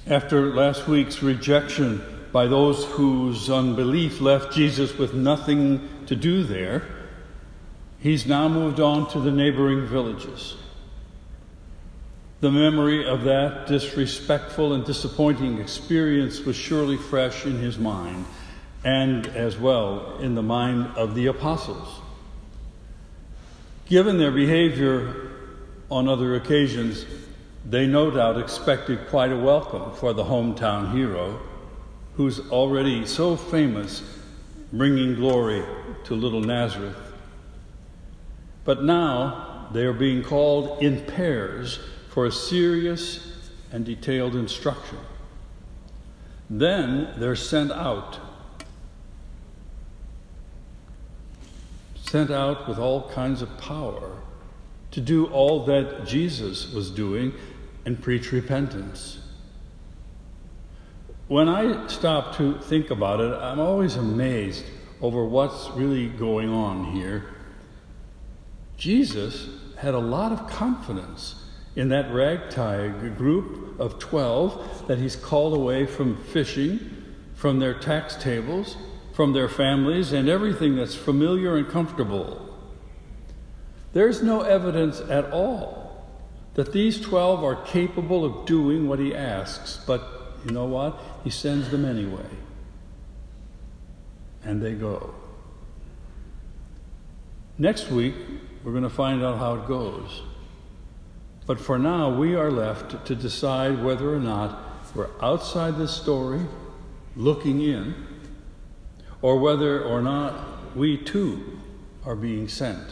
After last week's rejection by those whose unbelief left Jesus with nothing to do there, he's now moved on to the neighboring villages. The memory of that disrespectful and disappointing experience was surely fresh in his mind, and as well in the mind of the apostles. Given their behavior on other occasions, they no doubt expected quite a welcome for the hometown hero, who's already so famous, bringing glory to little Nazareth. But now they are being called in pairs for a serious and detailed instruction. Then they're sent out with all kinds of power to do all that Jesus was doing and preach repentance. When I stop to think about it, I'm always amazed over what's really going on here. Jesus had a lot of confidence in that ragtag group of 12 that he's called away from fishing, from their tax tables, from their families, and everything that's familiar and comfortable. There's no evidence at all that these 12 are capable of doing what he asks, but you know what? He sends them anyway. And they go. Next week, we're going to find out how it goes. But for now, we are left to decide whether or not we're outside this story, looking in, or whether or not we too are being sent.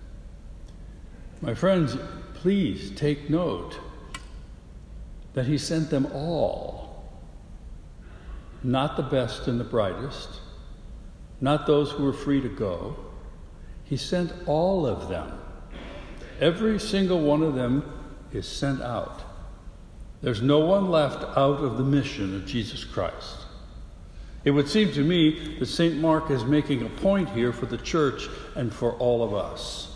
My friends, please take note that he sent them all, not the best and the brightest, not those who were free to go. He sent all of them. Every single one of them is sent out. There's no one left out of the mission of Jesus Christ. It would seem to me that St. Mark is making a point here for the church and for all of us.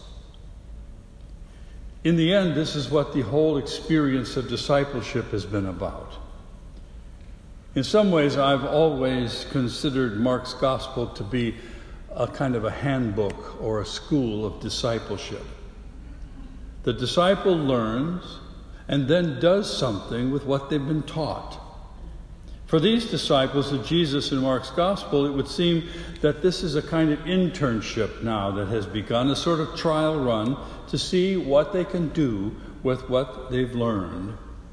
In the end, this is what the whole experience of discipleship has been about. In some ways, I've always considered Mark's gospel to be a kind of a handbook or a school of discipleship. The disciple learns and then does something with what they've been taught. For these disciples of Jesus in Mark's gospel, it would seem that this is a kind of internship now that has begun, a sort of trial run to see what they can do with what they've learned.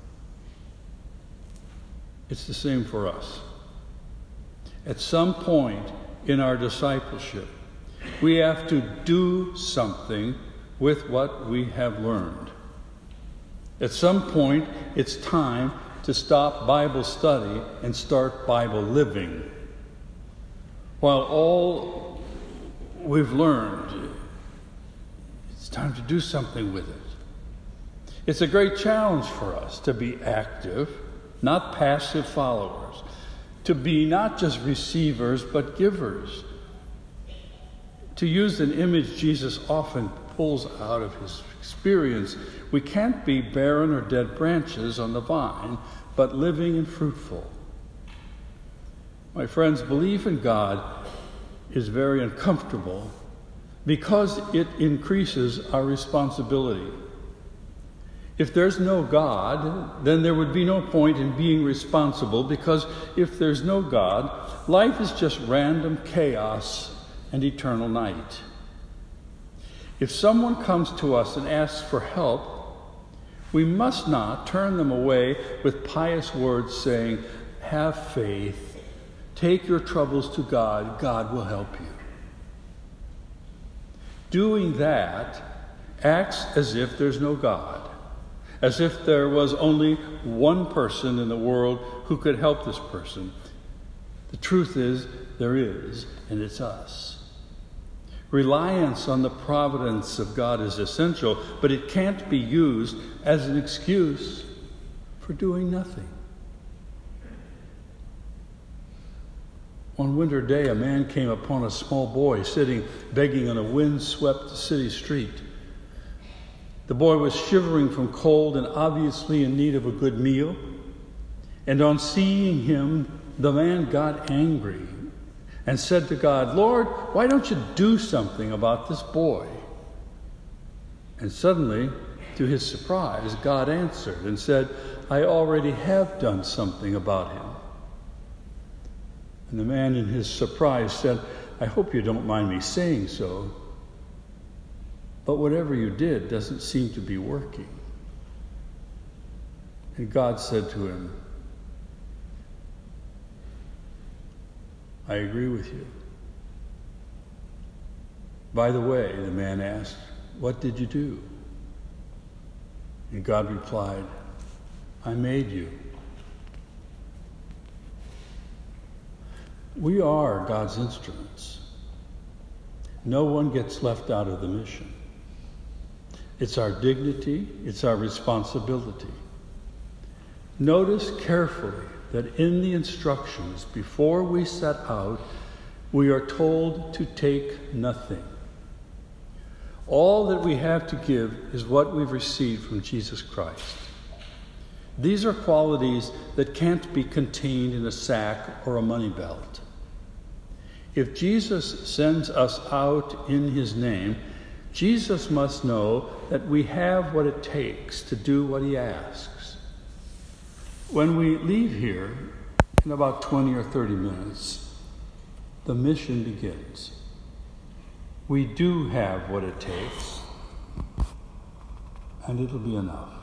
It's the same for us. At some point in our discipleship, we have to do something with what we have learned. At some point, it's time to stop Bible study and start Bible living. While all we've learned, it's time to do something with it. It's a great challenge for us to be active, not passive followers, to be not just receivers, but givers. To use an image Jesus often pulls out of his experience, we can't be barren or dead branches on the vine, but living and fruitful. My friends, belief in God is very uncomfortable because it increases our responsibility. If there's no God, then there would be no point in being responsible, because if there's no God, life is just random chaos and eternal night. If someone comes to us and asks for help, we must not turn them away with pious words saying, "Have faith, take your troubles to God, God will help you." Doing that acts as if there's no God, as if there was only one person in the world who could help this person. The truth is, there is, and it's us. Reliance on the providence of God is essential, but it can't be used as an excuse for doing nothing. One winter day, a man came upon a small boy sitting begging on a wind-swept city street. The boy was shivering from cold and obviously in need of a good meal. And on seeing him, the man got angry and said to God, "Lord, why don't you do something about this boy?" And suddenly, to his surprise, God answered and said, "I already have done something about him." And the man in his surprise said, "I hope you don't mind me saying so, but whatever you did doesn't seem to be working." And God said to him, "I agree with you." "By the way," the man asked, "what did you do?" And God replied, "I made you." We are God's instruments. No one gets left out of the mission. It's our dignity, it's our responsibility. Notice carefully that in the instructions before we set out, we are told to take nothing. All that we have to give is what we've received from Jesus Christ. These are qualities that can't be contained in a sack or a money belt. If Jesus sends us out in his name, Jesus must know that we have what it takes to do what he asks. When we leave here, in about 20 or 30 minutes, the mission begins. We do have what it takes, and it'll be enough.